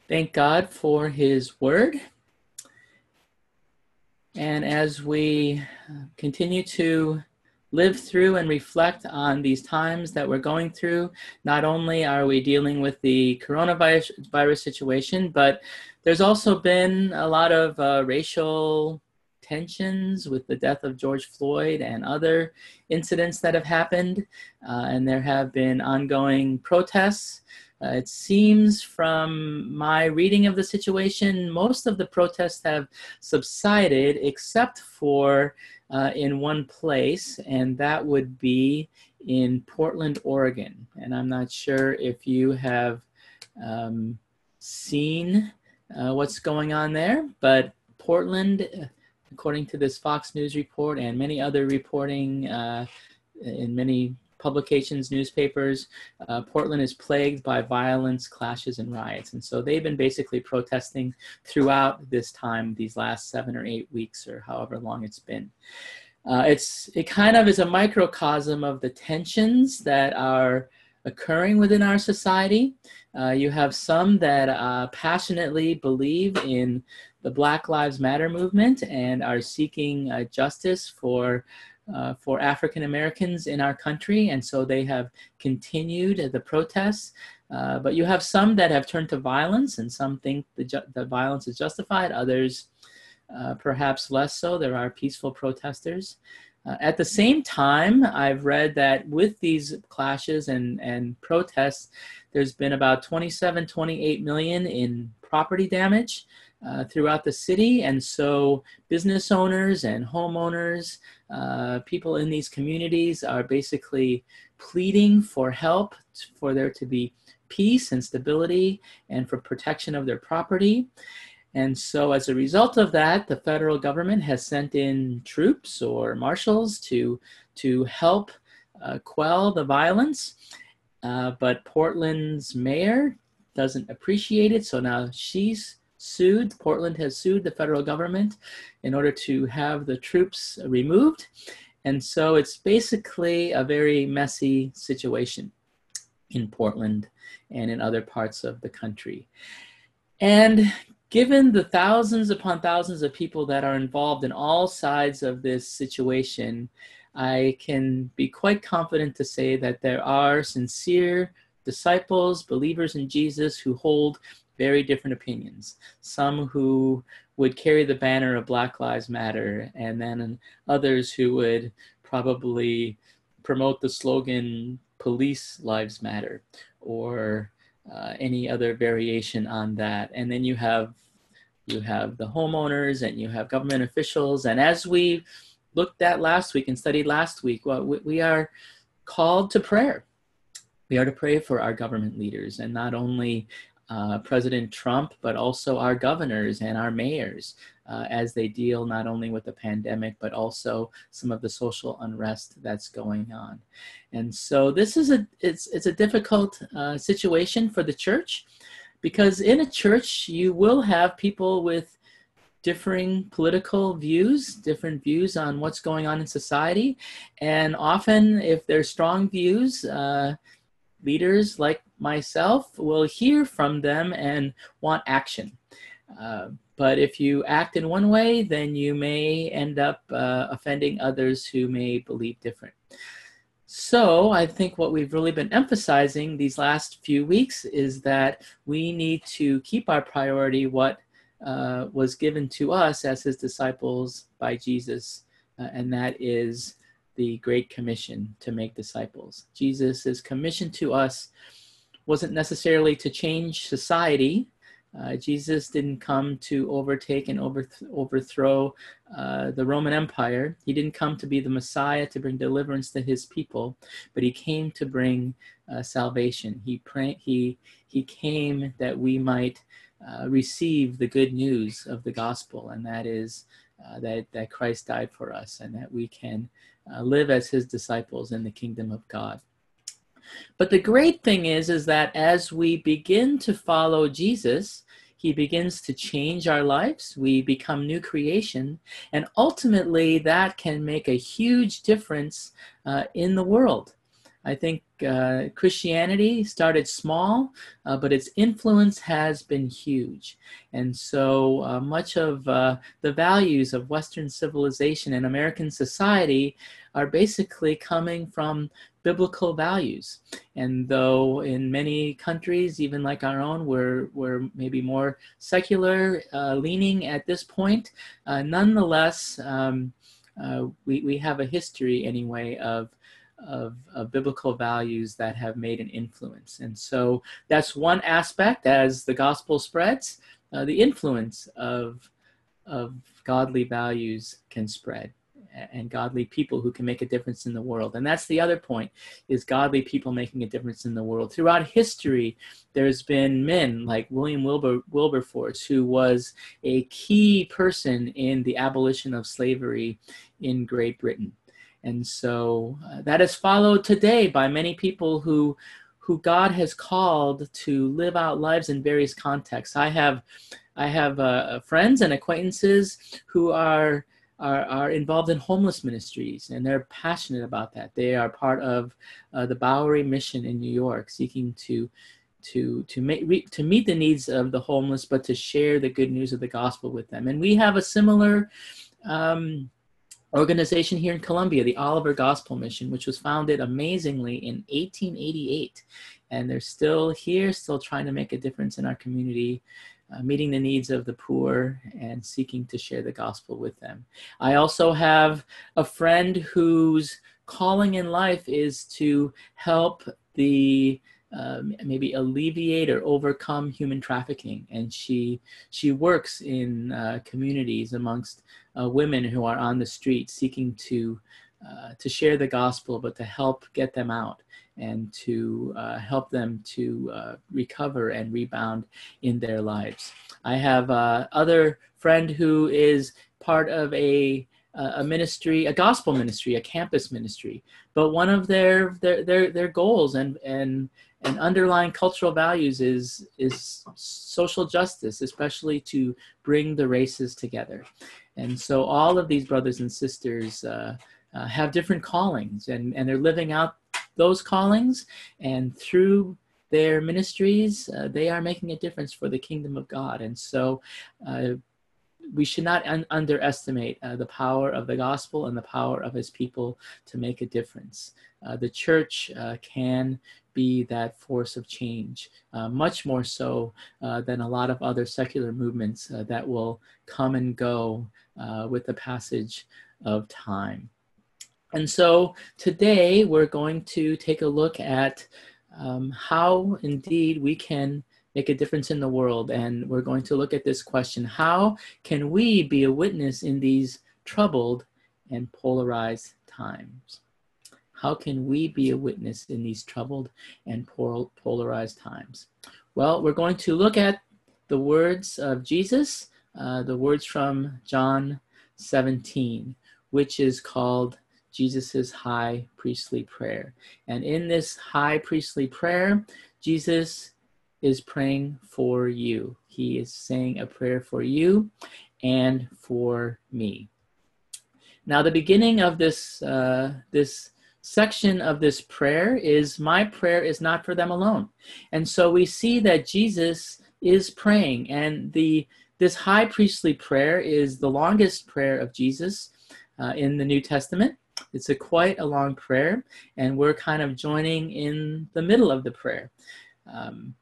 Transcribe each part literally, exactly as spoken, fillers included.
Thank God for His Word. And as we continue to live through and reflect on these times that we're going through, not only are we dealing with the coronavirus virus situation, but there's also been a lot of uh, racial tensions with the death of George Floyd and other incidents that have happened. Uh, and there have been ongoing protests. Uh, it seems from my reading of the situation, most of the protests have subsided except for uh, in one place, and that would be in Portland, Oregon. And I'm not sure if you have um, seen uh, what's going on there, but Portland, according to this Fox News report and many other reporting uh, in many publications, newspapers, uh, Portland is plagued by violence, clashes, and riots. And so they've been basically protesting throughout this time, these last seven or eight weeks or however long it's been. Uh, it's it kind of is a microcosm of the tensions that are occurring within our society. Uh, you have some that uh, passionately believe in the Black Lives Matter movement and are seeking uh, justice for Uh, for African Americans in our country, and so they have continued the protests. Uh, but you have some that have turned to violence, and some think the, ju- the violence is justified. Others, uh, perhaps less so. There are peaceful protesters. Uh, at the same time, I've read that with these clashes and, and protests, there's been about twenty-seven, twenty-eight million in property damage uh, throughout the city. And so business owners and homeowners, uh, people in these communities are basically pleading for help, for there to be peace and stability and for protection of their property. And so as a result of that, the federal government has sent in troops or marshals to, to help uh, quell the violence. Uh, but Portland's mayor doesn't appreciate it, so now she's sued. Portland has sued the federal government in order to have the troops removed. And so it's basically a very messy situation in Portland and in other parts of the country. And given the thousands upon thousands of people that are involved in all sides of this situation, I can be quite confident to say that there are sincere disciples, believers in Jesus who hold very different opinions. Some who would carry the banner of Black Lives Matter, and then others who would probably promote the slogan Police Lives Matter, or uh, any other variation on that. And then you have you have the homeowners and you have government officials. And as we looked at last week and studied last week, well, we are called to prayer. We are to pray for our government leaders, and not only uh, President Trump, but also our governors and our mayors uh, as they deal not only with the pandemic, but also some of the social unrest that's going on. And so this is a, it's, it's a difficult uh, situation for the church, because in a church, you will have people with differing political views, different views on what's going on in society. And often, if there's strong views, uh, leaders like myself will hear from them and want action. Uh, but if you act in one way, then you may end up uh, offending others who may believe different. So I think what we've really been emphasizing these last few weeks is that we need to keep our priority what uh, was given to us as his disciples by Jesus, uh, and that is the Great Commission to make disciples. Jesus' commission to us wasn't necessarily to change society. Uh, Jesus didn't come to overtake and overth- overthrow uh, the Roman Empire. He didn't come to be the Messiah to bring deliverance to his people, but he came to bring uh, salvation. He, pray- he, he came that we might uh, receive the good news of the gospel, and that is uh, that, that Christ died for us and that we can uh, live as his disciples in the kingdom of God. But the great thing is, is that as we begin to follow Jesus, he begins to change our lives. We become new creation. And ultimately, that can make a huge difference uh, in the world. I think uh, Christianity started small, uh, but its influence has been huge. And so uh, much of uh, the values of Western civilization and American society are basically coming from biblical values. And though in many countries, even like our own, we're, we're maybe more secular uh, leaning at this point, uh, nonetheless, um, uh, we, we have a history anyway of Of, of biblical values that have made an influence. And so that's one aspect as the gospel spreads, uh, the influence of, of godly values can spread, and godly people who can make a difference in the world. And that's the other point, is godly people making a difference in the world. Throughout history, there's been men like William Wilber, Wilberforce, who was a key person in the abolition of slavery in Great Britain. And so uh, that is followed today by many people who, who God has called to live out lives in various contexts. I have, I have uh, friends and acquaintances who are, are, are involved in homeless ministries, and they're passionate about that. They are part of uh, the Bowery Mission in New York, seeking to, to, to, make, re, to meet the needs of the homeless, but to share the good news of the gospel with them. And we have a similar um, organization here in Columbia, the Oliver Gospel Mission, which was founded amazingly in eighteen eighty-eight. And they're still here, still trying to make a difference in our community, uh, meeting the needs of the poor and seeking to share the gospel with them. I also have a friend whose calling in life is to help the Um, maybe alleviate or overcome human trafficking. And she she works in uh, communities amongst uh, women who are on the street seeking to uh, to share the gospel, but to help get them out and to uh, help them to uh, recover and rebound in their lives. I have uh, other friend who is part of a a ministry, a gospel ministry, a campus ministry, but one of their their their, their goals and and and underlying cultural values is is social justice, especially to bring the races together. And so all of these brothers and sisters uh, uh, have different callings, and and they're living out those callings, and through their ministries, uh, they are making a difference for the kingdom of God. And so uh, we should not un underestimate uh, the power of the gospel and the power of his people to make a difference. Uh, the church uh, can be that force of change, uh, much more so uh, than a lot of other secular movements uh, that will come and go uh, with the passage of time. And so today we're going to take a look at um, how indeed we can make a difference in the world. And we're going to look at this question: how can we be a witness in these troubled and polarized times? How can we be a witness in these troubled and polarized times? Well, we're going to look at the words of Jesus, uh, the words from John seventeen, which is called Jesus's high priestly prayer. And in this high priestly prayer, Jesus is praying for you. He is saying a prayer for you and for me. Now, the beginning of this, uh, this section of this prayer is, my prayer is not for them alone. And so we see that Jesus is praying, and the this high priestly prayer is the longest prayer of Jesus uh, in the New Testament. It's a quite a long prayer, and we're kind of joining in the middle of the prayer. Um,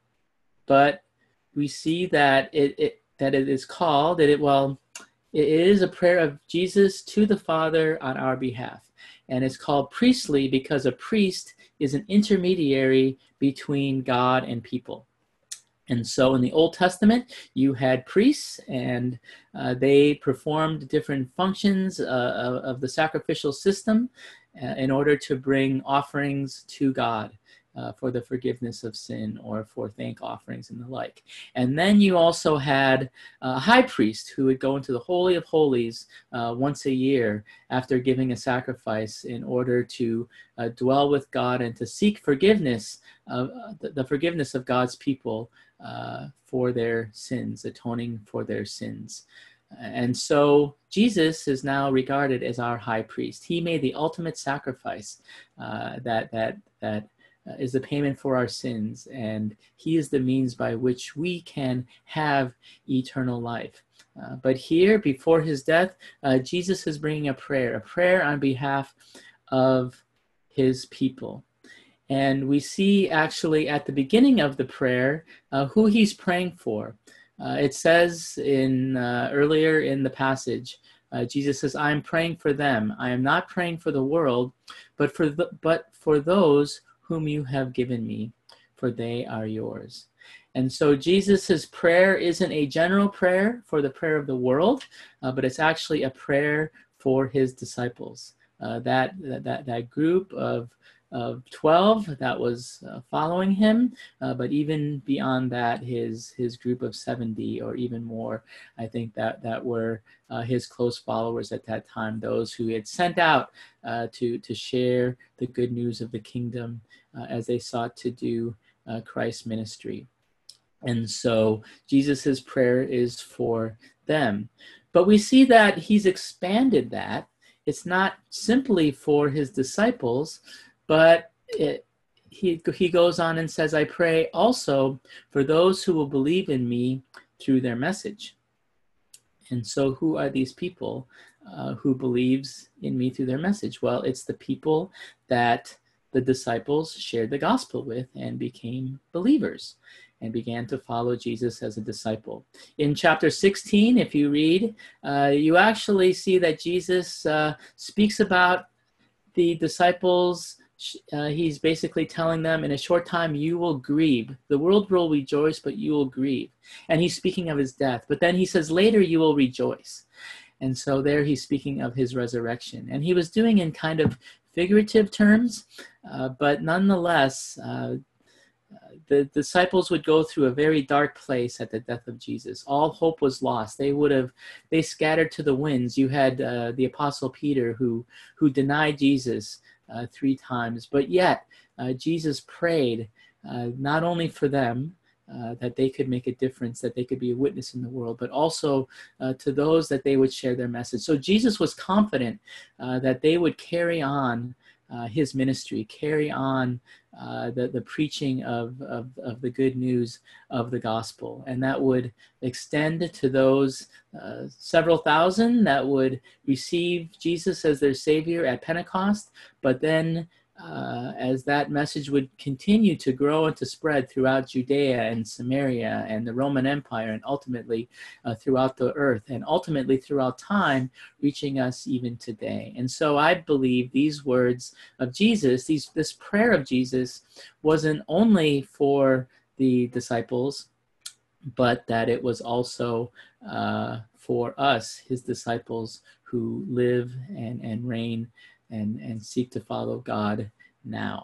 but we see that it, it that it is called, that it, well, it is a prayer of Jesus to the Father on our behalf. And it's called priestly because a priest is an intermediary between God and people. And so in the Old Testament, you had priests, and uh, they performed different functions uh, of, of the sacrificial system uh, in order to bring offerings to God uh, for the forgiveness of sin or for thank offerings and the like. And then you also had a high priest who would go into the Holy of Holies uh, once a year after giving a sacrifice in order to uh, dwell with God and to seek forgiveness, of, uh, the, the forgiveness of God's people Uh, for their sins, atoning for their sins. And so Jesus is now regarded as our high priest. He made the ultimate sacrifice uh, that that that uh, is the payment for our sins, and he is the means by which we can have eternal life. Uh, but here, before his death, uh, Jesus is bringing a prayer, a prayer on behalf of his people. And we see actually at the beginning of the prayer uh, who he's praying for. Uh, it says in uh, earlier in the passage, uh, Jesus says, "I am praying for them. I am not praying for the world, but for the, but for those whom you have given me, for they are yours." And so Jesus's prayer isn't a general prayer for the prayer of the world, uh, but it's actually a prayer for his disciples. Uh, that that that group of of twelve that was uh, following him, uh, but even beyond that, his his group of seventy or even more, I think that that were uh, his close followers at that time, those who he had sent out uh, to to share the good news of the kingdom uh, as they sought to do uh, Christ's ministry. And so Jesus's prayer is for them, but we see that he's expanded that. It's not simply for his disciples, but it, he, he goes on and says, "I pray also for those who will believe in me through their message." And so who are these people uh, who believes in me through their message? Well, it's the people that the disciples shared the gospel with and became believers and began to follow Jesus as a disciple. In chapter sixteen, if you read, uh, you actually see that Jesus uh, speaks about the disciples. Uh, he's basically telling them, in a short time you will grieve. The world will rejoice, but you will grieve. And he's speaking of his death. But then he says, later you will rejoice. And so there he's speaking of his resurrection. And he was doing in kind of figurative terms, uh, but nonetheless, uh, the disciples would go through a very dark place at the death of Jesus. All hope was lost. They would have, they scattered to the winds. You had uh, the Apostle Peter who, who denied Jesus uh, three times, but yet uh, Jesus prayed uh, not only for them, uh, that they could make a difference, that they could be a witness in the world, but also uh, to those that they would share their message. So Jesus was confident uh, that they would carry on Uh, his ministry, carry on uh, the, the preaching of, of, of the good news of the gospel. And that would extend to those uh, several thousand that would receive Jesus as their Savior at Pentecost, but then uh, as that message would continue to grow and to spread throughout Judea and Samaria and the Roman Empire, and ultimately uh, throughout the earth, and ultimately throughout time, reaching us even today. And so I believe these words of Jesus, these, this prayer of Jesus, wasn't only for the disciples, but that it was also uh, for us, his disciples, who live and, and reign and, and seek to follow God now.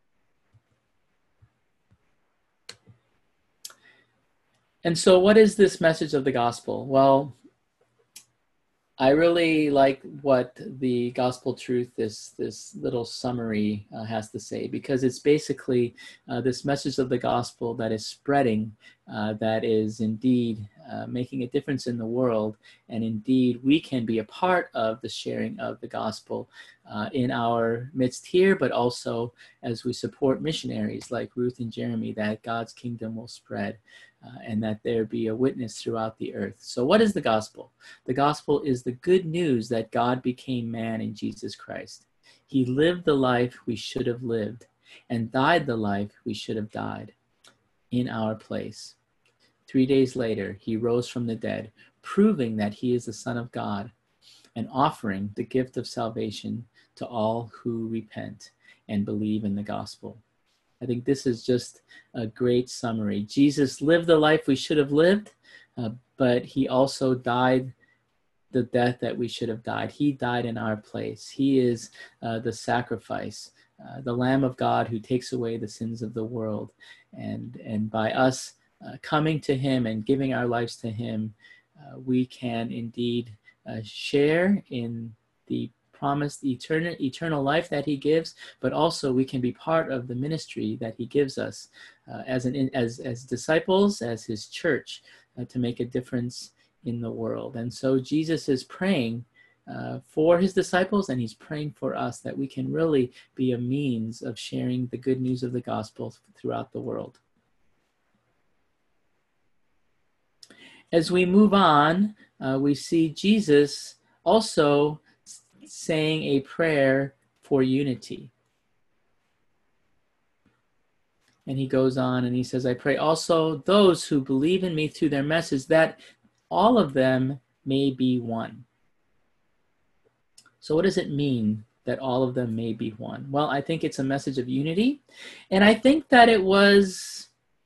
And so what is this message of the gospel? Well, I really like what the gospel truth, this, this little summary uh, has to say, because it's basically uh, this message of the gospel that is spreading, uh, that is indeed uh, making a difference in the world. And indeed, we can be a part of the sharing of the gospel uh, in our midst here, but also as we support missionaries like Ruth and Jeremy, that God's kingdom will spread. Uh, and that there be a witness throughout the earth. So what is the gospel? The gospel is the good news that God became man in Jesus Christ. He lived the life we should have lived and died the life we should have died in our place. Three days later, he rose from the dead, proving that he is the Son of God and offering the gift of salvation to all who repent and believe in the gospel. I think this is just a great summary. Jesus lived the life we should have lived, uh, but he also died the death that we should have died. He died in our place. He is uh, the sacrifice, uh, the Lamb of God who takes away the sins of the world. And, and by us uh, coming to him and giving our lives to him, uh, we can indeed uh, share in the promised eternal, eternal life that he gives, but also we can be part of the ministry that he gives us uh, as, an, as, as disciples, as his church, uh, to make a difference in the world. And so Jesus is praying uh, for his disciples, and he's praying for us that we can really be a means of sharing the good news of the gospel throughout the world. As we move on, uh, we see Jesus also saying a prayer for unity. And he goes on and he says, I pray also those who believe in me through their message, that all of them may be one. So what does it mean that all of them may be one? Well, I think it's a message of unity. And I think that it was,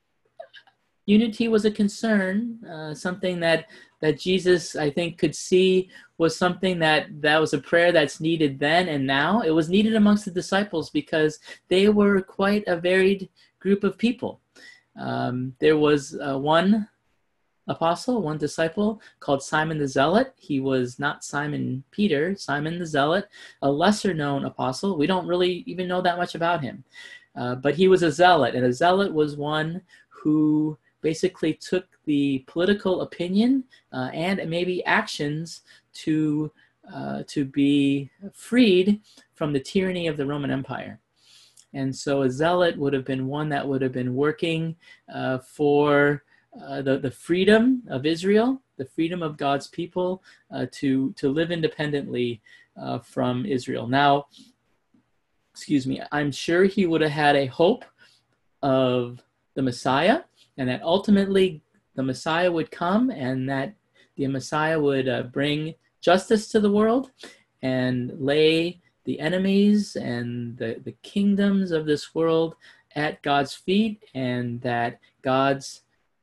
unity was a concern, uh, something that, that Jesus, I think, could see was something that, that was a prayer that's needed then and now. It was needed amongst the disciples because they were quite a varied group of people. Um, there was uh, one apostle, one disciple called Simon the Zealot. He was not Simon Peter, Simon the Zealot, a lesser known apostle. We don't really even know that much about him. Uh, but he was a zealot, and a zealot was one who basically took the political opinion uh, and maybe actions to, uh, to be freed from the tyranny of the Roman Empire. And so a zealot would have been one that would have been working uh, for uh, the, the freedom of Israel, the freedom of God's people uh, to, to live independently uh, from Israel. Now, excuse me, I'm sure he would have had a hope of the Messiah, and that ultimately the Messiah would come and that the Messiah would uh, bring justice to the world and lay the enemies and the, the kingdoms of this world at God's feet, and that God's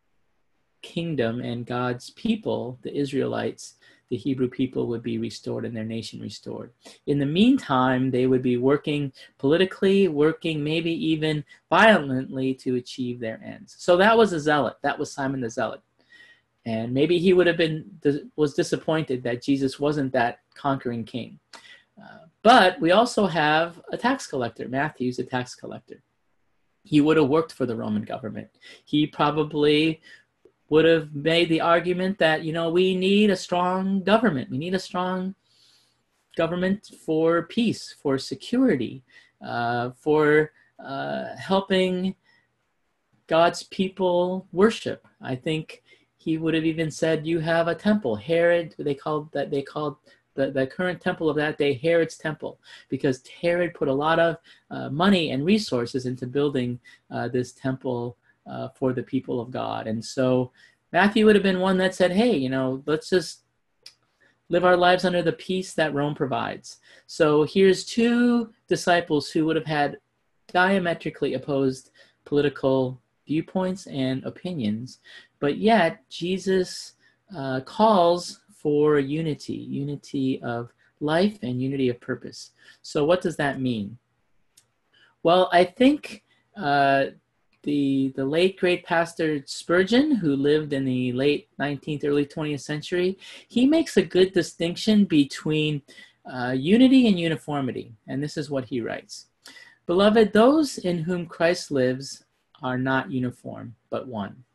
kingdom and God's people, the Israelites, the Hebrew people, would be restored and their nation restored. In the meantime, they would be working politically, working maybe even violently to achieve their ends. So that was a zealot. That was Simon the Zealot. And maybe he would have been, was disappointed that Jesus wasn't that conquering king. Uh, but we also have a tax collector. Matthew's a tax collector. He would have worked for the Roman government. He probably would have made the argument that, you know, we need a strong government. We need a strong government for peace, for security, uh, for uh, helping God's people worship. I think he would have even said, you have a temple. Herod, they called that, they called The, the current temple of that day, Herod's temple, because Herod put a lot of uh, money and resources into building uh, this temple uh, for the people of God. And so Matthew would have been one that said, hey, you know, let's just live our lives under the peace that Rome provides. So here's two disciples who would have had diametrically opposed political viewpoints and opinions, but yet Jesus uh, calls for unity, unity of life and unity of purpose. So what does that mean? Well, I think uh, the, the late great pastor Spurgeon, who lived in the late nineteenth, early twentieth century, he makes a good distinction between uh, unity and uniformity. And this is what he writes. Beloved, those in whom Christ lives are not uniform, but one.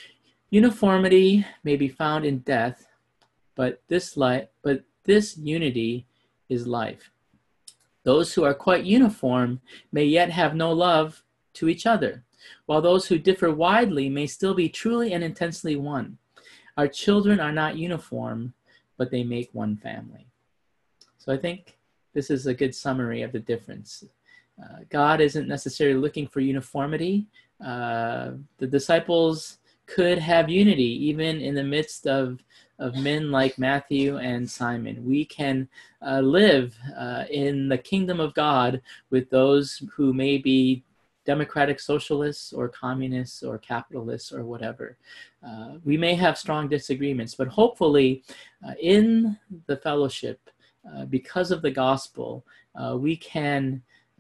Uniformity may be found in death, But this life, but this unity is life. Those who are quite uniform may yet have no love to each other, while those who differ widely may still be truly and intensely one. Our children are not uniform, but they make one family. So I think this is a good summary of the difference. Uh, God isn't necessarily looking for uniformity. Uh, the disciples could have unity even in the midst of of men like Matthew and Simon. We can uh, live uh, in the kingdom of God with those who may be democratic socialists or communists or capitalists or whatever. Uh, we may have strong disagreements, but hopefully uh, in the fellowship, uh, because of the gospel, uh, we can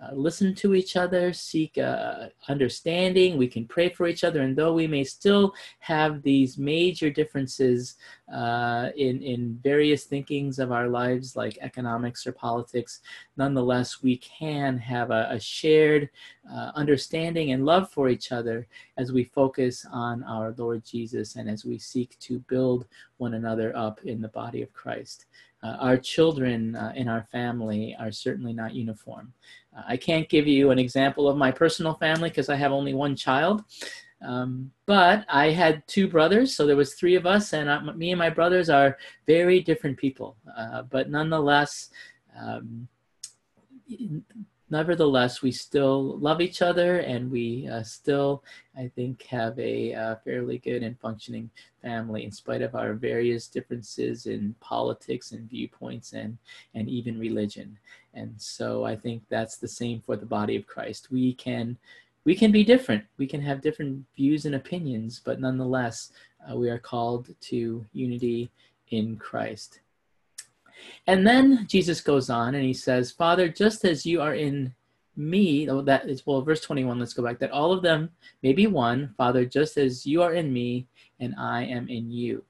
uh, listen to each other, seek uh, understanding. We can pray for each other. And though we may still have these major differences uh, in, in various thinkings of our lives, like economics or politics, nonetheless, we can have a, a shared uh, understanding and love for each other as we focus on our Lord Jesus and as we seek to build one another up in the body of Christ. Uh, our children uh, in our family are certainly not uniform. Uh, I can't give you an example of my personal family because I have only one child. Um, but I had two brothers, so there was three of us, and I, me and my brothers are very different people. Uh, but nonetheless, um, nevertheless, we still love each other, and we uh, still, I think, have a uh, fairly good and functioning family in spite of our various differences in politics and viewpoints and, and even religion. And so I think that's the same for the body of Christ. We can, we can be different. We can have different views and opinions, but nonetheless, uh, we are called to unity in Christ. And then Jesus goes on and he says, Father, just as you are in me, oh, that is, well, verse twenty-one, let's go back, that all of them may be one, Father, just as you are in me and I am in you.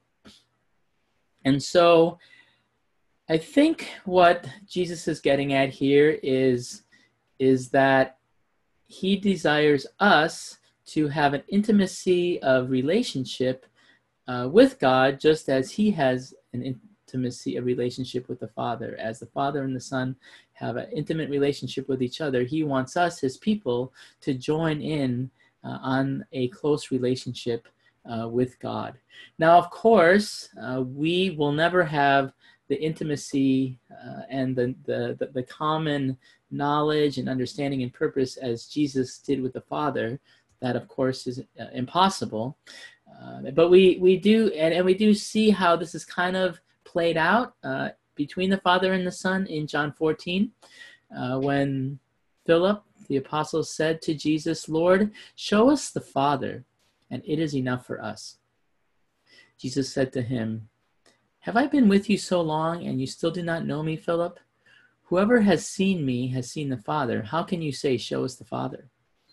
And so I think what Jesus is getting at here is, is that he desires us to have an intimacy of relationship uh, with God, just as he has an intimacy, a relationship with the Father. As the Father and the Son have an intimate relationship with each other, he wants us, his people, to join in uh, on a close relationship uh, with God. Now, of course, uh, we will never have the intimacy uh, and the, the, the, the common knowledge and understanding and purpose as Jesus did with the Father. That, of course, is uh, impossible. Uh, but we, we do, and, and we do see how this is kind of played out uh, between the Father and the Son in John fourteen, uh, when Philip, the apostle, said to Jesus, Lord, show us the Father, and it is enough for us. Jesus said to him, have I been with you so long, and you still do not know me, Philip? Whoever has seen me has seen the Father. How can you say, show us the Father?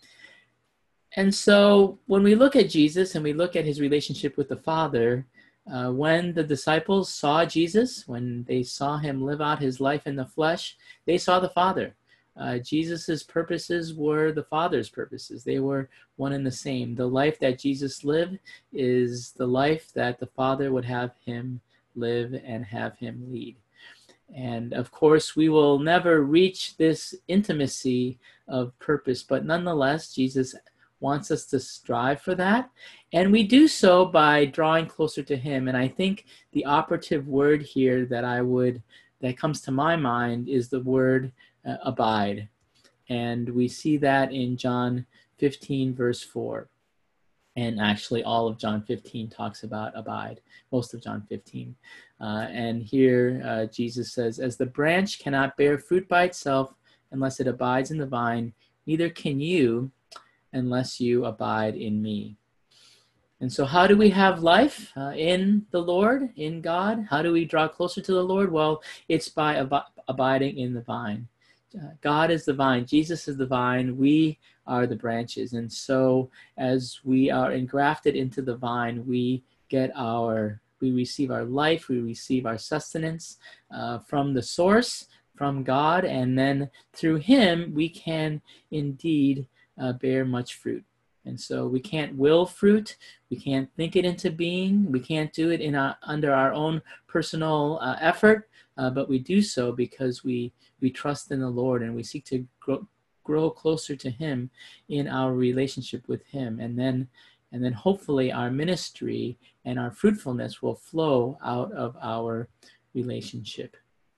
And so when we look at Jesus and we look at his relationship with the Father, uh, when the disciples saw Jesus, when they saw him live out his life in the flesh, they saw the Father. Uh, Jesus's purposes were the Father's purposes. They were one and the same. The life that Jesus lived is the life that the Father would have him live and have him lead. And of course, we will never reach this intimacy of purpose, but nonetheless, Jesus wants us to strive for that. And we do so by drawing closer to him. And I think the operative word here that I would, that comes to my mind is the word uh, abide. And we see that in John fifteen, verse four. And actually all of John fifteen talks about abide, most of John fifteen. Uh, and here uh, Jesus says, as the branch cannot bear fruit by itself unless it abides in the vine, neither can you unless you abide in me. And so how do we have life uh, in the Lord, in God? How do we draw closer to the Lord? Well, it's by ab- abiding in the vine. Uh, God is the vine. Jesus is the vine. We are the branches. And so as we are engrafted into the vine, we get our, we receive our life, we receive our sustenance uh, from the source, from God, and then through him, we can indeed uh, bear much fruit. And so we can't will fruit, we can't think it into being, we can't do it in our, under our own personal uh, effort, uh, but we do so because we, we trust in the Lord and we seek to grow, grow closer to him in our relationship with him. And then, and then hopefully our ministry and our fruitfulness will flow out of our relationship.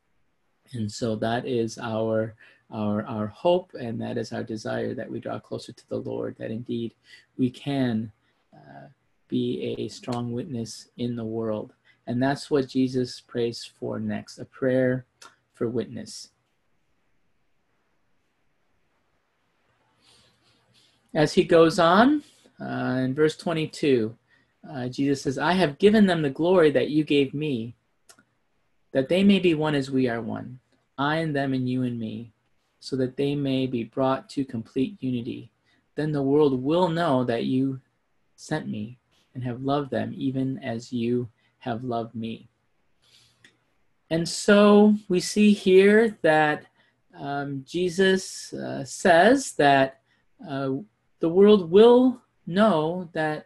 And so that is our Our, our hope, and that is our desire, that we draw closer to the Lord, that indeed we can uh, be a strong witness in the world. And that's what Jesus prays for next, a prayer for witness. As he goes on, uh, in verse twenty-two, uh, Jesus says, I have given them the glory that you gave me, that they may be one as we are one, I and them and you and me, so that they may be brought to complete unity. Then the world will know that you sent me and have loved them even as you have loved me. And so we see here that um, Jesus uh, says that uh, the world will know that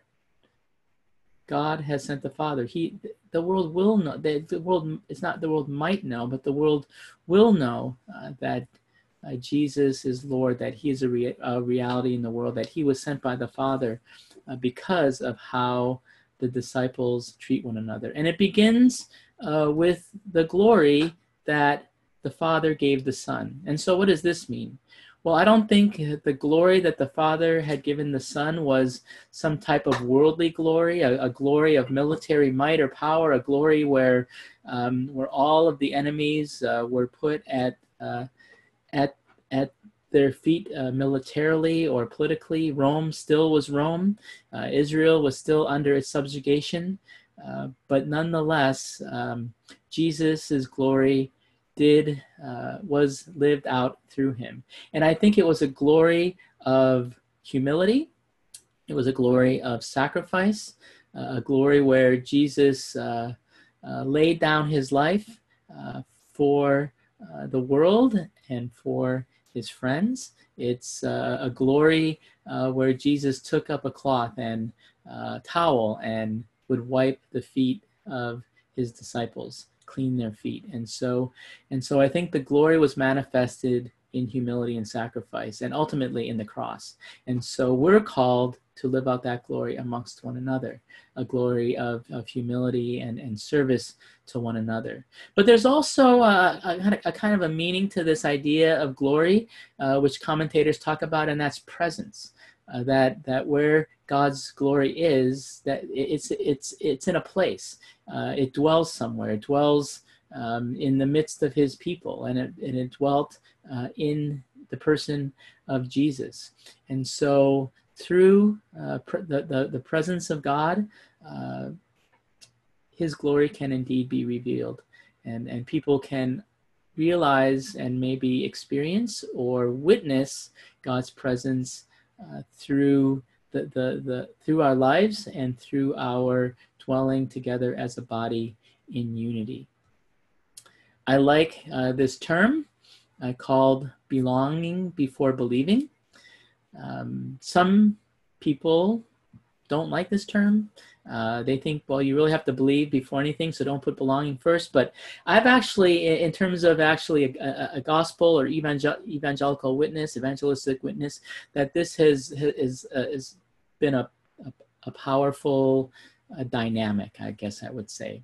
God has sent the Father. He, the world will know. The, the world, it's not the world might know, but the world will know uh, that uh, Jesus is Lord, that he is a, rea- a reality in the world, that he was sent by the Father uh, because of how the disciples treat one another. And it begins uh, with the glory that the Father gave the Son. And so what does this mean? Well, I don't think the glory that the Father had given the Son was some type of worldly glory, a, a glory of military might or power, a glory where um, where all of the enemies uh, were put at uh, at at their feet uh, militarily or politically. Rome still was Rome. Uh, Israel was still under its subjugation. Uh, but nonetheless, um, Jesus' glory did uh, was lived out through him. And I think it was a glory of humility. It was a glory of sacrifice, uh, a glory where Jesus uh, uh, laid down his life uh, for uh, the world and for his friends. It's uh, a glory uh, where Jesus took up a cloth and uh, towel and would wipe the feet of his disciples, clean their feet. And so, and so I think the glory was manifested in humility and sacrifice, and ultimately in the cross. And so we're called to live out that glory amongst one another, a glory of, of humility and, and service to one another. But there's also a, a, a kind of a meaning to this idea of glory, uh, which commentators talk about, and that's presence. Uh, that that where God's glory is, that it's it's it's in a place. Uh, it dwells somewhere. It dwells um, in the midst of his people, and it and it dwelt uh, in the person of Jesus. And so through uh, pr- the, the the presence of God, uh, his glory can indeed be revealed, and and people can realize and maybe experience or witness God's presence Uh, through the, the, the through our lives and through our dwelling together as a body in unity. I like uh, this term uh, called belonging before believing. Um, some people don't like this term. Uh, they think, well, you really have to believe before anything, so don't put belonging first. But I've actually, in terms of actually a, a, a gospel or evangel- evangelical witness, evangelistic witness, that this has is uh, has been a, a, a powerful uh, dynamic, I guess I would say,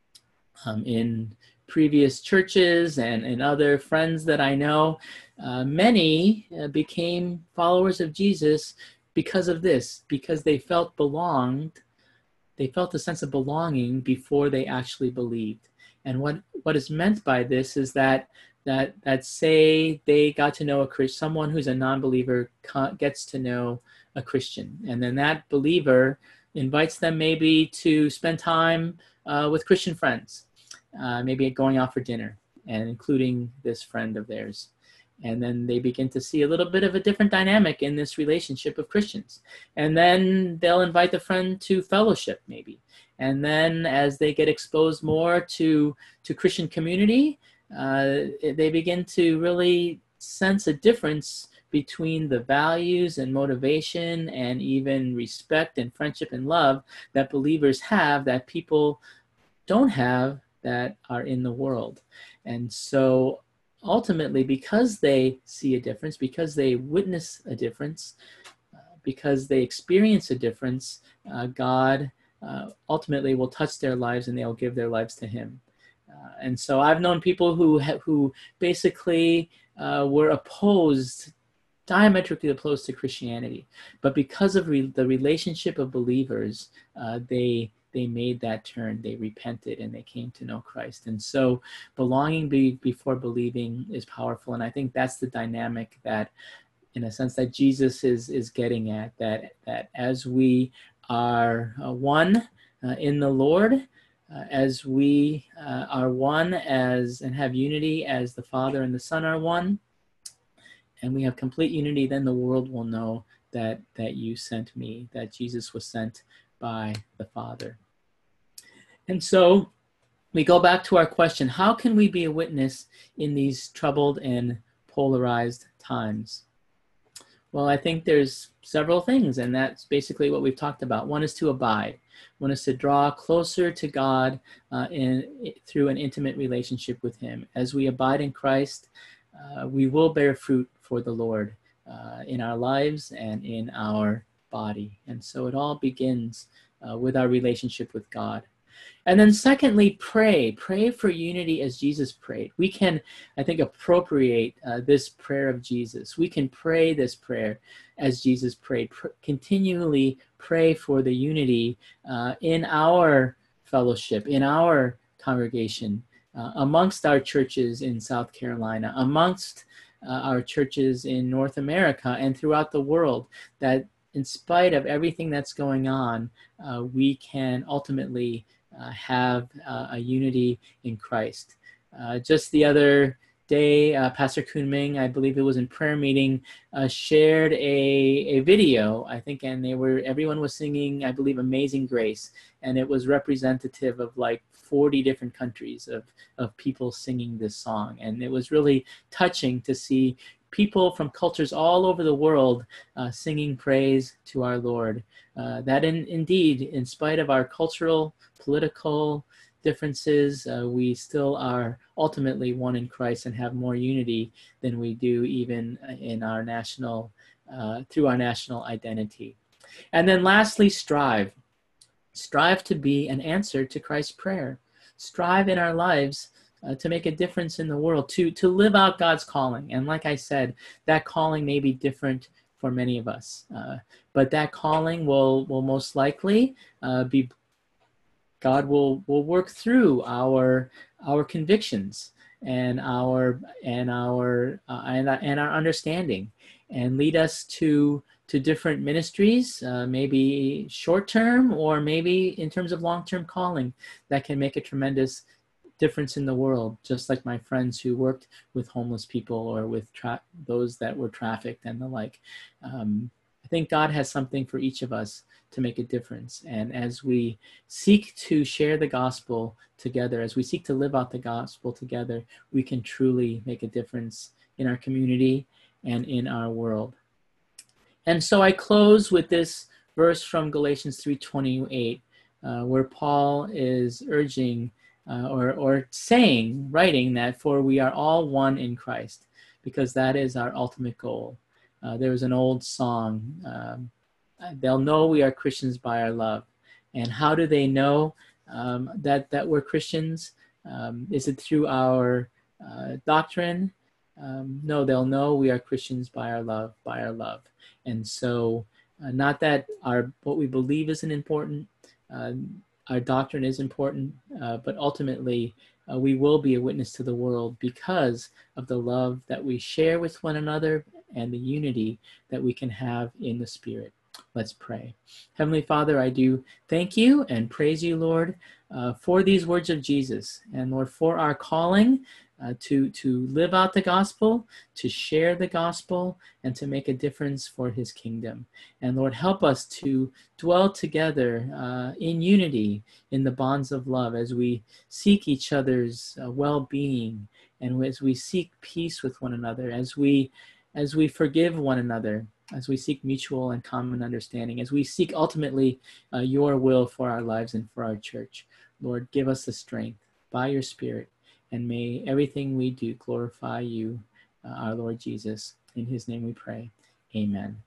um, in previous churches and, and other friends that I know. Uh, many uh, became followers of Jesus because of this, because they felt belonged. They felt a sense of belonging before they actually believed. And what, what is meant by this is that that that say they got to know a Christian, someone who's a non-believer gets to know a Christian, and then that believer invites them maybe to spend time uh, with Christian friends, uh, maybe going out for dinner, and including this friend of theirs. And then they begin to see a little bit of a different dynamic in this relationship of Christians. And then they'll invite the friend to fellowship, maybe. And then as they get exposed more to, to Christian community, uh, they begin to really sense a difference between the values and motivation and even respect and friendship and love that believers have that people don't have that are in the world. And so ultimately, because they see a difference, because they witness a difference, uh, because they experience a difference, uh, God uh, ultimately will touch their lives and they'll give their lives to him. Uh, and so I've known people who ha- who basically uh, were opposed, diametrically opposed to Christianity, but because of re- the relationship of believers, uh, they they made that turn, they repented, and they came to know Christ. And so belonging be, before believing is powerful. And I think that's the dynamic that, in a sense, that Jesus is is getting at, that, that as we are uh, one uh, in the Lord, uh, as we uh, are one as and have unity as the Father and the Son are one, and we have complete unity, then the world will know that, that you sent me, that Jesus was sent by the Father. And so we go back to our question, how can we be a witness in these troubled and polarized times? Well, I think there's several things, and that's basically what we've talked about. One is to abide. One is to draw closer to God uh, in, through an intimate relationship with him. As we abide in Christ, uh, we will bear fruit for the Lord uh, in our lives and in our body. And so it all begins uh, with our relationship with God. And then secondly, pray. Pray for unity as Jesus prayed. We can, I think, appropriate uh, this prayer of Jesus. We can pray this prayer as Jesus prayed. Pr- continually pray for the unity uh, in our fellowship, in our congregation, uh, amongst our churches in South Carolina, amongst uh, our churches in North America and throughout the world, that in spite of everything that's going on, uh, we can ultimately Uh, have uh, a unity in Christ. Uh, just the other day, uh, Pastor Kunming, I believe it was in prayer meeting, uh, shared a, a video, I think, and they were, everyone was singing, I believe, Amazing Grace, and it was representative of like forty different countries of, of people singing this song. And it was really touching to see people from cultures all over the world uh, singing praise to our Lord. Uh, that in, indeed, in spite of our cultural, political differences, uh, we still are ultimately one in Christ and have more unity than we do even in our national, uh, through our national identity. And then lastly, strive. Strive to be an answer to Christ's prayer. Strive in our lives Uh, to make a difference in the world, to to live out God's calling. And like I said, that calling may be different for many of us, uh, but that calling will will most likely uh, be, God will will work through our our convictions and our and our uh, and, and our understanding, and lead us to to different ministries, uh, maybe short term or maybe in terms of long term calling that can make a tremendous difference in the world, just like my friends who worked with homeless people or with tra- those that were trafficked and the like. Um, I think God has something for each of us to make a difference. And as we seek to share the gospel together, as we seek to live out the gospel together, we can truly make a difference in our community and in our world. And so I close with this verse from Galatians three twenty-eight, uh, where Paul is urging Uh, or, or saying, writing that, for we are all one in Christ, because that is our ultimate goal. Uh, there was an old song, um, they'll know we are Christians by our love. And how do they know um, that, that we're Christians? Um, is it through our uh, doctrine? Um, no, they'll know we are Christians by our love, by our love. And so uh, not that our what we believe isn't important, uh, our doctrine is important, uh, but ultimately uh, we will be a witness to the world because of the love that we share with one another and the unity that we can have in the Spirit. Let's pray. Heavenly Father, I do thank you and praise you, Lord, uh, for these words of Jesus, and Lord, for our calling uh, to, to live out the gospel, to share the gospel, and to make a difference for his kingdom. And Lord, help us to dwell together uh, in unity, in the bonds of love, as we seek each other's uh, well-being, and as we seek peace with one another, as we, as we forgive one another, as we seek mutual and common understanding, as we seek ultimately uh, your will for our lives and for our church. Lord, give us the strength by your Spirit, and may everything we do glorify you, uh, our Lord Jesus. In his name we pray. Amen.